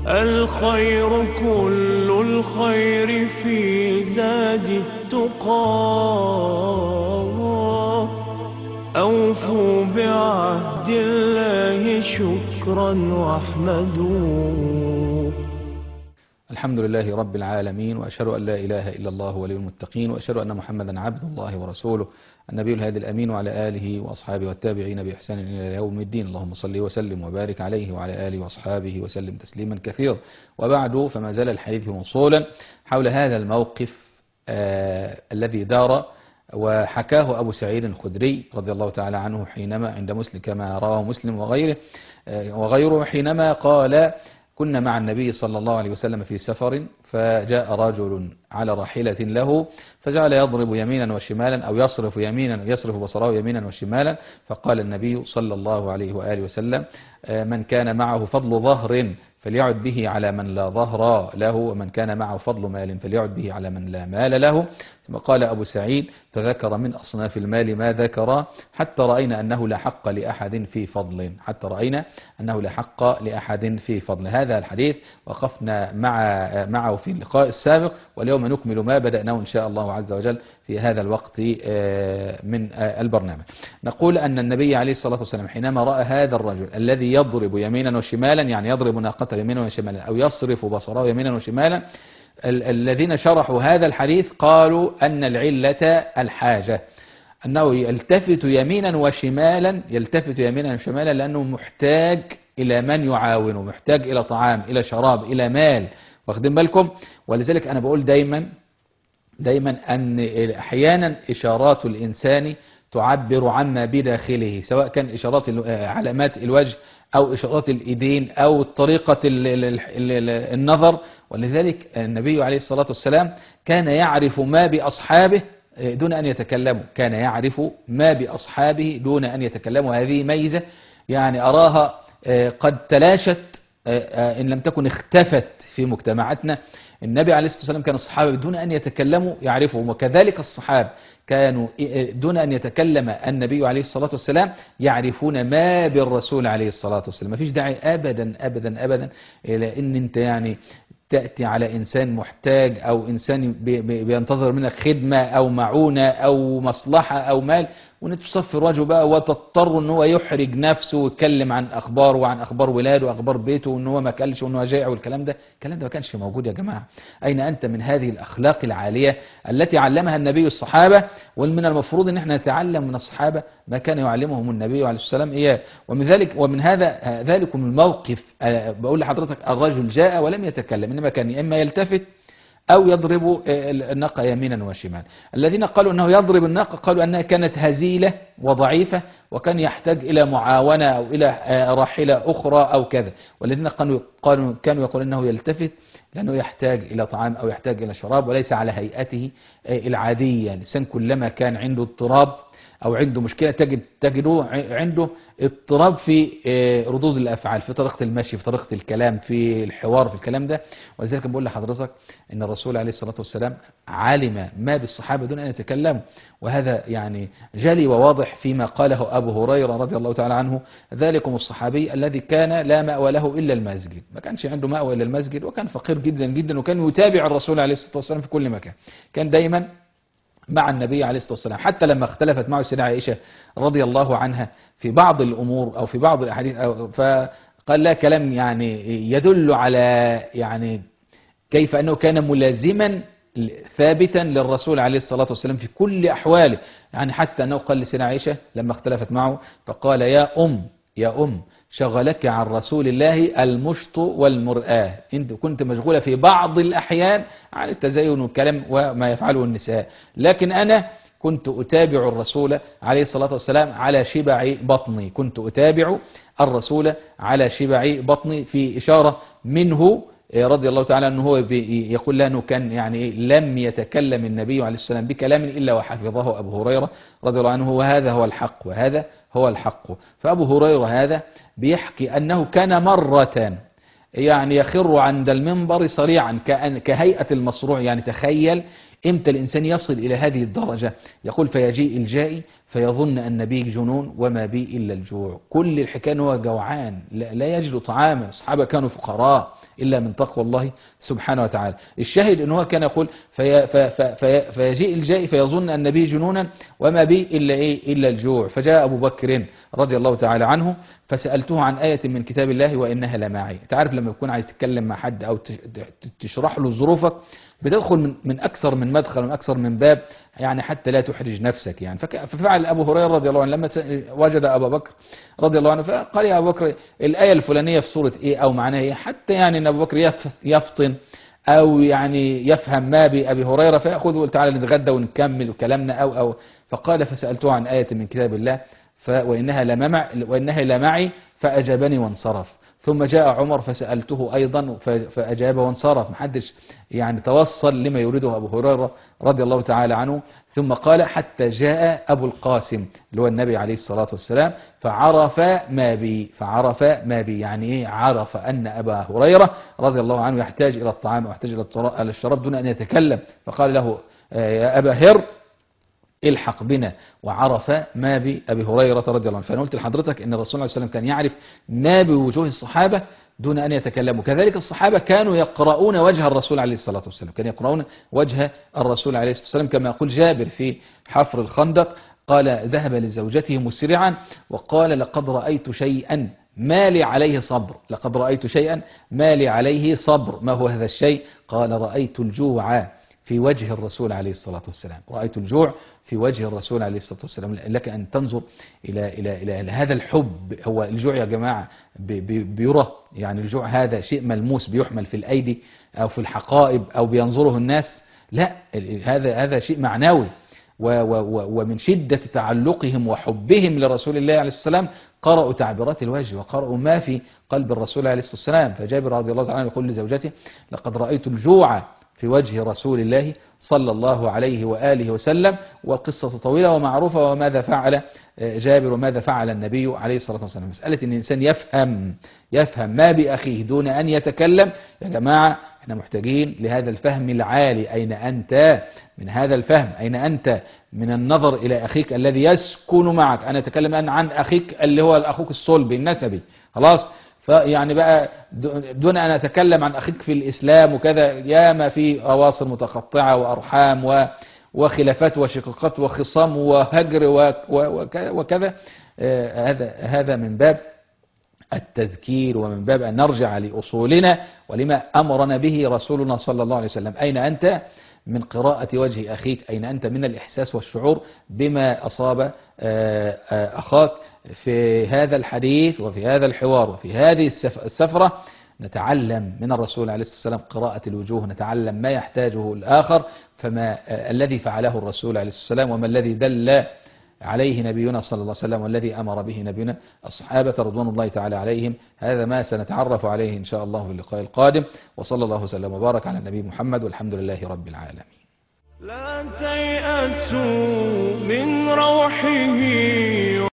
الخير كل الخير في زاد التقى. أوفوا بعهد الله شكرا واحمدوا. الحمد لله رب العالمين، وأشهد أن لا إله إلا الله ولي المتقين، وأشهد أن محمدا عبد الله ورسوله النبي الهادي الأمين، وعلى آله وأصحابه والتابعين بإحسان إلى يوم الدين. اللهم صل وسلم وبارك عليه وعلى آله وأصحابه وسلم تسليما كثيرا. وبعد، فما زال الحديث موصولا حول هذا الموقف الذي دار وحكاه أبو سعيد الخدري رضي الله تعالى عنه حينما عند مسلم كما رواه مسلم وغيره حينما قال: كنا مع النبي صلى الله عليه وسلم في سفر، فجاء رجل على راحلة له فجعل يضرب يمينا وشمالا أو يصرف بصره يمينا وشمالا، فقال النبي صلى الله عليه وآله وسلم: من كان معه فضل ظهر فليعد به على من لا ظهر له، ومن كان معه فضل مال فليعد به على من لا مال له. ثم قال أبو سعيد: فذكر من أصناف المال ما ذكر، حتى رأينا أنه لا حق لأحد في فضل. هذا الحديث وقفنا معه في اللقاء السابق، واليوم نكمل ما بدأناه إن شاء الله عز وجل في هذا الوقت من البرنامج. نقول أن النبي عليه الصلاة والسلام حينما رأى هذا الرجل الذي يضرب يمينا وشمالا، يعني يضرب ناقته يمينا وشمالا أو يصرف بصره يمينا وشمالا، الذين شرحوا هذا الحديث قالوا أن العلة الحاجة، أنه يلتفت يمينا وشمالا لأنه محتاج إلى من يعاونه، محتاج إلى طعام، إلى شراب، إلى مال. واخدين بالكم؟ ولذلك أنا بقول دايما أن أحيانا إشارات الإنسان تعبر عما بداخله، سواء كان إشارات علامات الوجه أو إشارات الإيدين أو طريقة النظر. ولذلك النبي عليه الصلاة والسلام كان يعرف ما بأصحابه دون أن يتكلموا. هذه ميزة يعني أراها قد تلاشت إن لم تكن اختفت في مجتمعاتنا. النبي عليه الصلاة والسلام كان الصحابة دون أن يتكلموا يعرفهم، وكذلك الصحابة كانوا دون أن يتكلم النبي عليه الصلاة والسلام يعرفون ما بالرسول عليه الصلاة والسلام. ما فيش داعي أبدا إلى أن أنت يعني تأتي على إنسان محتاج أو إنسان بينتظر منك خدمة أو معونة أو مصلحة أو مال، ونتصفي وجهه بقى وتضطر ان هو يحرج نفسه ويتكلم عن اخباره وعن اخبار ولاده واخبار بيته وان هو ما كلش وان هو جائع، والكلام ده ما كانش موجود يا جماعه. اين انت من هذه الاخلاق العاليه التي علمها النبي الصحابه؟ ومن المفروض ان احنا نتعلم من الصحابه ما كان يعلمهم النبي عليه الصلاه والسلام اياه. ومن هذا ذلكم الموقف بقول لحضرتك: الرجل جاء ولم يتكلم، انما كان اما يلتفت أو يضرب الناقة يمينا وشمالا. الذين قالوا أنه يضرب الناقة قالوا أنها كانت هزيلة وضعيفة وكان يحتاج إلى معاونة أو إلى راحلة أخرى أو كذا. والذين كانوا يقولون أنه يلتفت لأنه يحتاج إلى طعام أو يحتاج إلى شراب، وليس على هيئته العادية. الإنسان كلما كان عنده اضطراب أو عنده مشكلة تجده عنده اضطراب في ردود الأفعال، في طريقة المشي، في طريقة الكلام، في الحوار، في الكلام ده. ولذلك بقول لحضرتك إن الرسول عليه الصلاة والسلام علم ما بالصحابة دون أن يتكلموا، وهذا يعني جلي وواضح فيما قاله أبو هريرة رضي الله تعالى عنه: ذلكم الصحابي الذي كان لا مأوى له إلا المسجد. ما كانش عنده مأوى إلا المسجد، وكان فقير جدا جدا، وكان يتابع الرسول عليه الصلاة والسلام في كل مكان، كان دايما مع النبي عليه الصلاة والسلام. حتى لما اختلفت معه السيدة عائشة رضي الله عنها في بعض الأمور أو في بعض الأحاديث، فقال لها كلام يعني يدل على يعني كيف أنه كان ملازما ثابتا للرسول عليه الصلاة والسلام في كل أحواله. يعني حتى أنه قال لسيدة عائشة لما اختلفت معه فقال: يا أم شغلك عن رسول الله المشط والمرآة، انت كنت مشغولة في بعض الأحيان عن التزين والكلام وما يفعله النساء، لكن أنا كنت أتابع الرسول عليه الصلاة والسلام على شبع بطني. في إشارة منه رضي الله تعالى عنه هو يقول له أنه كان يعني لم يتكلم النبي عليه الصلاة والسلام بكلام إلا وحفظه أبو هريرة رضي الله عنه، وهذا هو الحق. فأبو هريرة هذا بيحكي أنه كان مرة يعني يخر عند المنبر صريعا كهيئة المصروع. يعني تخيل امتى الإنسان يصل إلى هذه الدرجة؟ يقول فيجيء الجائي فيظن أن بي جنون وما بي إلا الجوع. كل الحكاية هو جوعان لا يجد طعاما. الصحابة كانوا فقراء إلا من تقوى الله سبحانه وتعالى. الشاهد أنه كان يقول فيجيء الجائي فيظن أن بي جنونا وما بي إلا إيه إلا الجوع. فجاء أبو بكر رضي الله تعالى عنه فسألته عن آية من كتاب الله وإنها لمعي. تعرف لما تكون عايز تتكلم مع حد أو تشرح له ظروفك بتدخل من أكثر من مدخل ومن أكثر من باب، يعني حتى لا تحرج نفسك يعني. ففعل أبو هريرة رضي الله عنه لما وجد أبا بكر رضي الله عنه فقال يا أبو بكر الآية الفلانية في سورة إيه أو معناها إيه، حتى يعني أن أبو بكر يفطن أو يعني يفهم ما بأبي هريرة فيأخذه تعالى نتغدى ونكمل كلامنا أو فقال فسألته عن آية من كتاب الله وإنها لمعي فأجابني وانصرف. ثم جاء عمر فسألته أيضا فأجاب وانصرف. محدش يعني توصل لما يريده أبو هريرة رضي الله تعالى عنه. ثم قال حتى جاء أبو القاسم اللي هو النبي عليه الصلاة والسلام فعرف ما بي يعني إيه؟ عرف أن أبا هريرة رضي الله عنه يحتاج إلى الطعام ويحتاج إلى الشراب دون أن يتكلم. فقال له يا أبا هر الحق بنا، وعرف ما بأبي هريرة رضي الله عنه. فأنا قلت لحضرتك أن الرسول عليه السلام كان يعرف ما بوجوه الصحابة دون أن يتكلموا. كذلك الصحابة كانوا يقرؤون وجه الرسول عليه الصلاة والسلام، كانوا يقرؤون وجه الرسول عليه الصلاة والسلام كما يقول جابر في حفر الخندق قال ذهب لزوجته مسرعا وقال لقد رأيت شيئا ما لي عليه صبر، لقد رأيت شيئا ما لي عليه صبر. ما هو هذا الشيء؟ قال رأيت الجوع في وجه الرسول عليه الصلاة والسلام، رأيت الجوع في وجه الرسول عليه الصلاة والسلام. لك أن تنظر إلى هذا الحب. هو الجوع يا جماعة بيرى، يعني الجوع هذا شيء ملموس بيحمل في الأيدي أو في الحقائب أو بينظره الناس، لا، هذا شيء معنوي. ومن شدة تعلقهم وحبهم لرسول الله عليه الصلاة والسلام قرأوا تعبيرات الوجه وقرأوا ما في قلب الرسول عليه الصلاة والسلام. فجابر رضي الله تعالى يقول لزوجته لقد رأيت الجوع في وجه رسول الله صلى الله عليه وآله وسلم. والقصة طويلة ومعروفة. وماذا فعل جابر وماذا فعل النبي عليه الصلاة والسلام؟ مسألة أن الإنسان يفهم ما بأخيه دون أن يتكلم. يا جماعة احنا محتاجين لهذا الفهم العالي. أين أنت من هذا الفهم؟ أين أنت من النظر إلى أخيك الذي يسكن معك؟ أنا أتكلم الآن عن أخيك اللي هو أخوك الصلبي النسبي، خلاص. فيعني بقى دون أن أتكلم عن أخيك في الإسلام وكذا، ياما في أواصر متقطعة وأرحام وخلافات وشقاقات وخصام وهجر وكذا. هذا من باب التذكير ومن باب أن نرجع لأصولنا ولما أمرنا به رسولنا صلى الله عليه وسلم. أين أنت من قراءة وجه أخيك؟ أين أنت من الإحساس والشعور بما أصاب أخاك في هذا الحديث وفي هذا الحوار وفي هذه السفرة؟ نتعلم من الرسول عليه الصلاة والسلام قراءة الوجوه، نتعلم ما يحتاجه الآخر، فما الذي فعله الرسول عليه الصلاة والسلام وما الذي دل عليه نبينا صلى الله عليه وسلم والذي أمر به نبينا الصحابة رضوان الله تعالى عليهم. هذا ما سنتعرف عليه إن شاء الله في اللقاء القادم. وصلى الله وسلم وبارك على النبي محمد والحمد لله رب العالمين. لا تيأسوا من روحه